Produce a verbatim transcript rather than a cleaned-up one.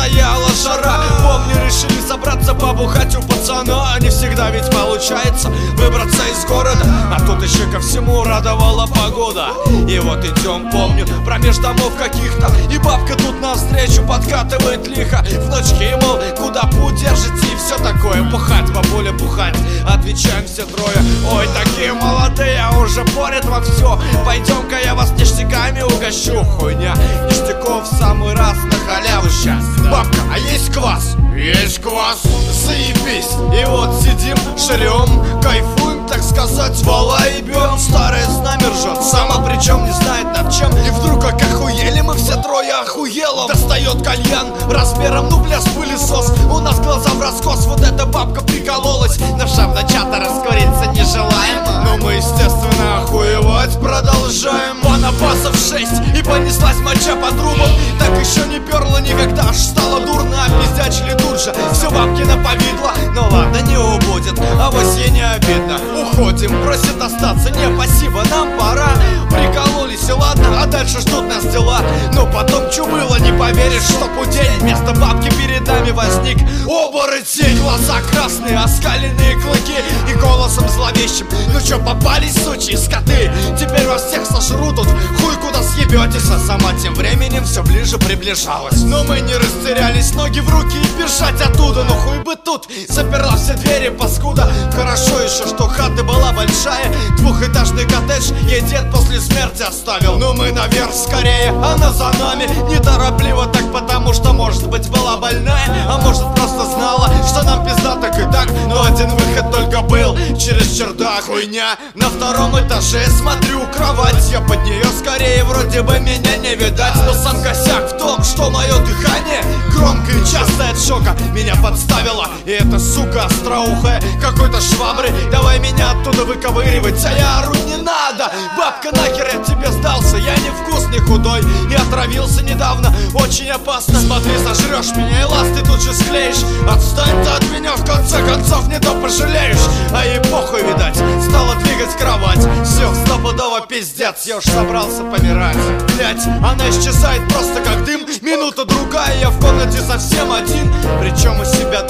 стояла жара. Помню, решили собраться побухать у пацана. Не всегда ведь получается выбраться из города, а тут еще ко всему радовала погода. И вот идем, помню, промеж домов каких-то, и бабка тут навстречу подкатывает лихо. Внучки, мол, куда путь держите и все такое. Бухать, бабуля, бухать, отвечаем все трое. Ой, такие молодые, уже порят во все. Пойдем-ка я вас ништяками угощу. Хуйня, ништяков в самый раз на халяву сейчас. Бабка, а есть квас? Есть квас. Заебись. И вот сидим, жрем, кайфуем, так сказать, вала и бьем. Старое знамя ржет, сама причем не знает над чем. И вдруг как охуели мы все трое охуело. Достает кальян размером, ну бля, с пылесос. У нас глаза в раскос, вот эта бабка прикололась. Но шавначата раскуриться не желаем, но мы, естественно, охуевать продолжаем. Панапасов шесть, и понеслась моча по трубам. Так еще не перла никогда, аж стало дурно. Пиздячили тут же, все бабкино повидло. Ну ладно, не убудет, авось ей не обидно. Уходим, просит остаться, не, спасибо, нам пора. Прикололись, и ладно, а дальше ждут нас дела. Но потом чё было, не поверишь, что путень. Вместо бабки перед нами возник оборотень. Глаза красные, оскаленные клыки, и голосом зловещим: ну чё, попались, сучьи скоты? Теперь вас всех сожрут тут, хуй куда съебетесь. А сама тем временем все ближе приближалась. Но мы не растерялись, ноги в руки и бежать оттуда. Ну хуй бы тут, заперла все двери, паскуда. Хорошо еще, что хата была большая, двухэтажный коттедж ей дед после смерти оставил. Но мы наверх скорее, она за нами, неторопливо так, потому что, может быть, была больная, а может, просто знала, что нам пизда так и так. Но один выход только был через чердак. Хуйня, на втором этаже смотрю кровать, я под нее скорее, вроде бы меня не видать. Но сам косяк в том, что мое дыхание громко и часто от шока меня подставило. И эта сука остроухая какой-то швабры давай меня оттуда выковыривать, а я ору: не надо, бабка, нахер я тебе сдался, я не вкусный, худой и отравился недавно, очень опасно. Смотри, сожрешь меня и ласты тут же склеишь. Отстань ты от меня, в конце концов, не то пожалеешь. А ей похуй, видать, стала двигать кровать. Все, стопудово пиздец, я уж собрался помирать. Блять, она исчезает просто как дым. Минута другая, я в комнате совсем один. Причем у себя